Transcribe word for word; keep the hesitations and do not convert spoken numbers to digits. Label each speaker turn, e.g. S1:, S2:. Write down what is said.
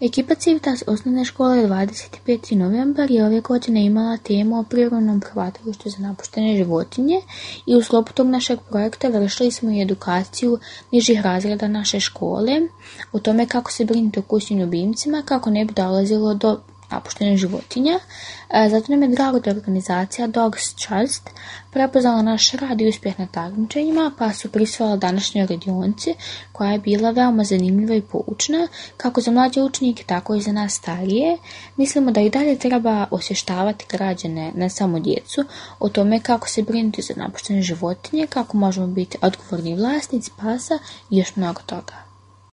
S1: Ekipa Civitas osnovne škole dvadeset peti novembar je ove godine imala temu o privremenom prihvatilištu za napuštene životinje i u sklopu tog našeg projekta vršili smo i edukaciju nižih razreda naše škole o tome kako se brinuti o kućnim ljubimcima, kako ne bi dolazilo do napuštenih životinja. Zato nam je drago da je organizacija Dogs Trust prepoznala naš rad i uspjeh na takmičenjima, pa su prisvala današnjoj radionici koja je bila veoma zanimljiva i poučna, kako za mlađe učenike, tako i za nas starije. Mislimo da i dalje treba osvještavati građane, ne samo djecu, o tome kako se brinuti za napuštene životinje, kako možemo biti odgovorni vlasnici pasa i još mnogo toga.